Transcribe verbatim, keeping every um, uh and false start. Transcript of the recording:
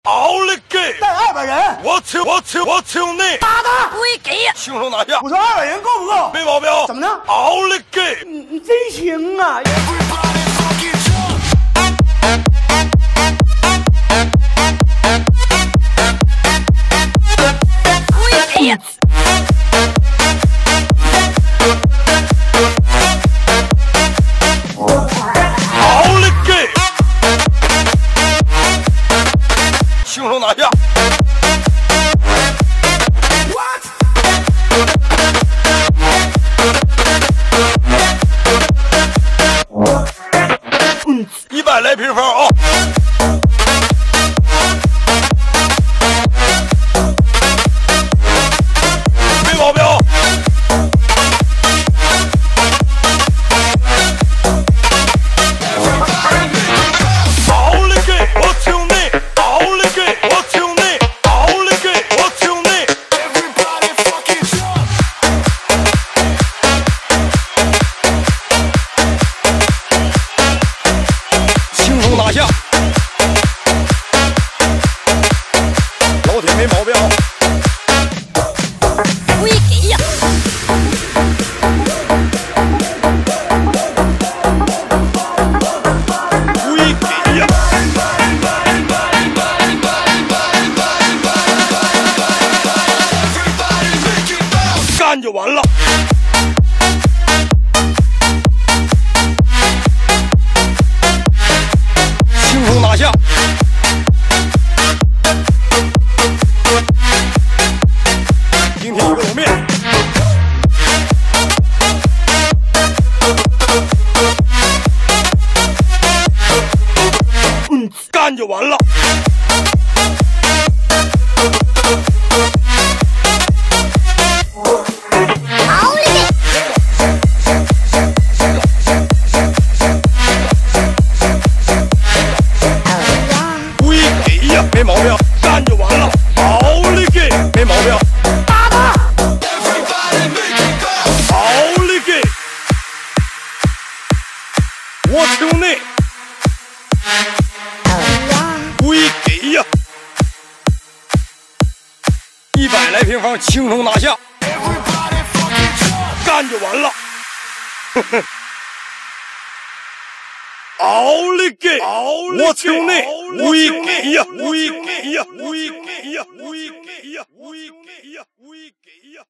奥利给！ 带二百人， 我请我请我请你！ 打他！ 不会给呀！ 轻松拿下！ 我说二百人够不够？ 没毛病。 怎么呢？ 奥利给！ 你你真行啊！ 不会给呀！ 奥利给！轻松拿下！嗯，一百来平方啊！没毛病。奥利给！我请你！奥利给！我请你！奥利给！我请你！轻松拿下！老铁没毛病。 不会给呀！ 不会给呀！干就完了。轻松拿下。今天一个卤面。嗯，干就完了。 奥利给！ 不会给呀，没毛病。干就完了。奥利给，没毛病。 打他！ 奥利给！我请你！不会给呀！一百来平方，轻松拿下。干就完了。呵呵。奥利给！我请你！不会给呀！不会给呀！不会给呀！不会给呀！不会给呀！不会给呀！